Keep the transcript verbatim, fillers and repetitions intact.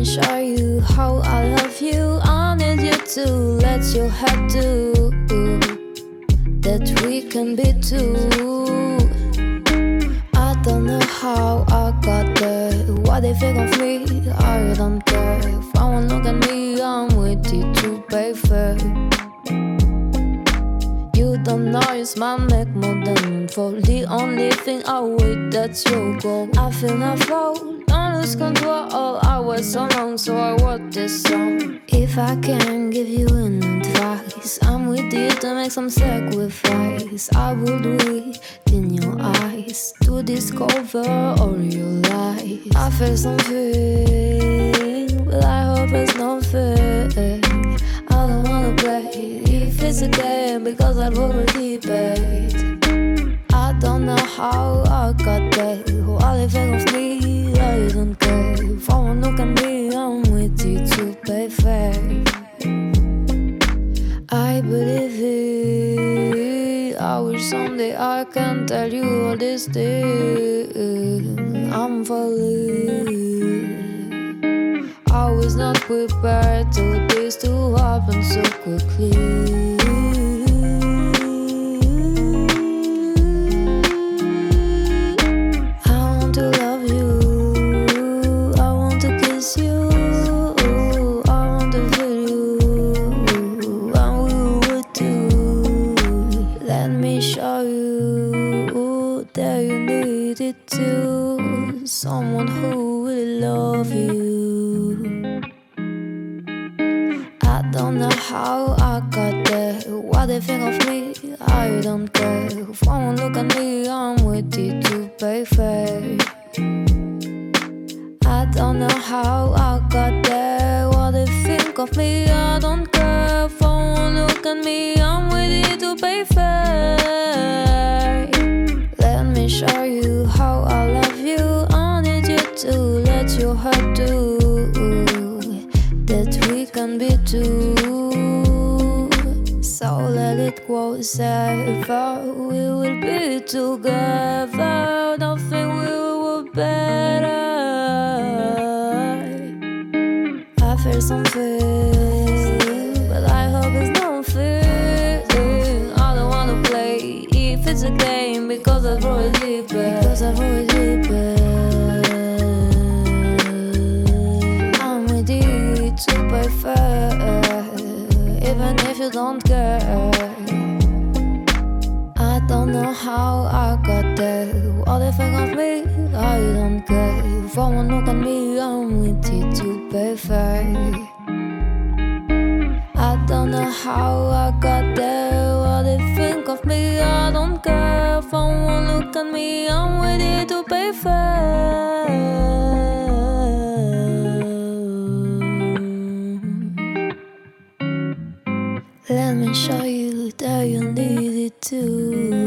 show you how I love you. I need you to let your head do that we can be two. I don't know how I got there. What they think of me, I don't care. If I won't look at me, I'm with you too, baby. You don't know you smile make more than for the only thing I wait, that's your goal. I feel no flow, don't lose control. I wait so long, so I wrote this song. If I can give you an advice, I'm with you to make some sacrifice. I will do it in your eyes to discover all your lies. I feel something, but I hope it's not fair. I don't wanna play if it's a game because I've already paid. I don't know how I got there. All they think of me, I don't care. If I won't look at me, I'm with you to pay fair. I believe it. I wish someday I can tell you all this thing. I'm falling. I was not prepared to this to happen so quickly. I want to love you, I want to kiss you, I want to feel you, and we would do. Let me show you that you need it too. Someone who will love you. I don't know how I got there. What they think of me, I don't care. If I won't look at me, I'm with you to pay fair. I don't know how I got there. What they think of me, I don't care. If I won't look at me, I'm with you to pay fair. Let me show you how I love you. I need you to let your heart do that we can be two. So let it go safer. We will be together. Don't think we were better. I feel something, but I hope it's nothing. I don't wanna play if it's a game because I've already paid. Because I've already paid. I'm with you to pay fair, even if you don't care. I don't know how I got there. What they think of me, I don't care. If I won't look at me, I'm with you to pay fair. I don't know how I got there. What they think of me, I don't care. If I won't look at me, I'm with you to pay fair. Let me show you that you need it too.